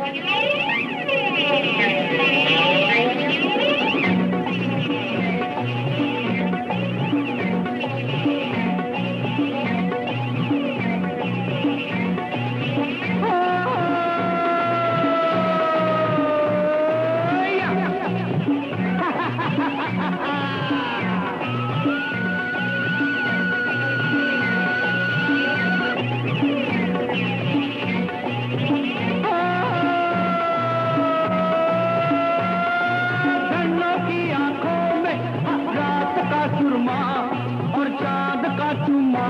और चांद का चुम्मा,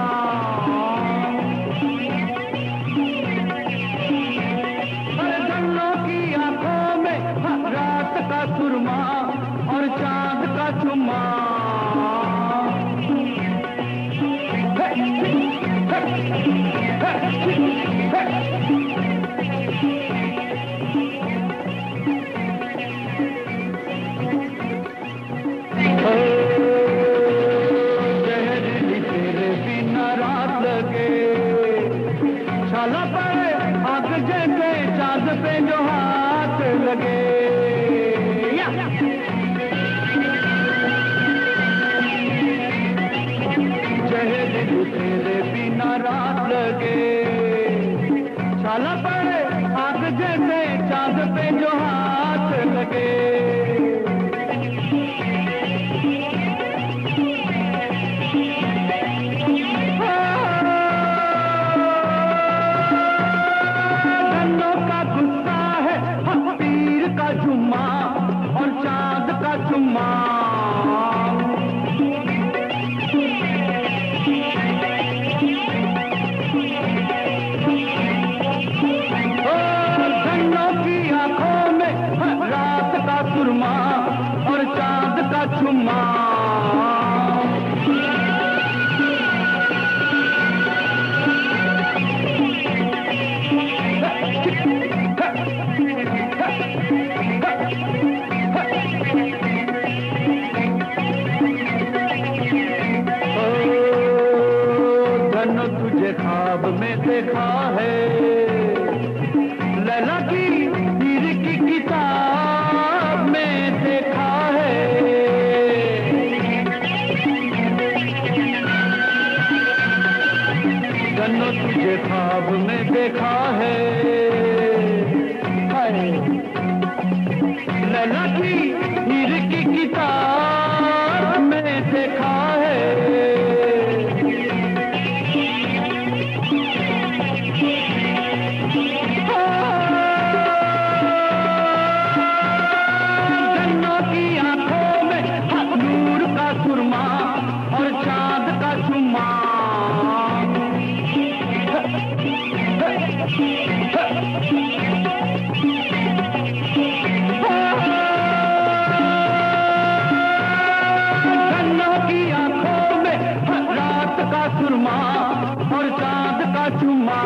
धन्नों की आंखों में रात का सुरमा और चांद का चुम्मा। छाला पड़े आग जैसे चांद पे जो हाथ लगे, जहर तेरे बिना रात लगे। छाला पड़े आग जैसे चांद पे जो हाथ लगे। जुम्मा और चांद का चुम्मा, धन्नों की आंखों में रात का सुरमा और चांद का चुम्मा। तुझे ख्वाब में देखा है, लैला की हीर की किताब में देखा है। धन्नो तुझे ख्वाब में देखा है, लैला की हीर की किताब में देखा है। सुरमा और चांद का चुम्मा, धन्नों की आंखों में रात का सुरमा और चांद का चुम्मा।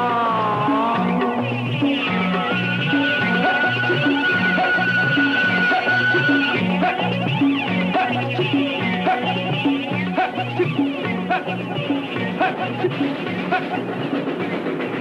Ha ha ha!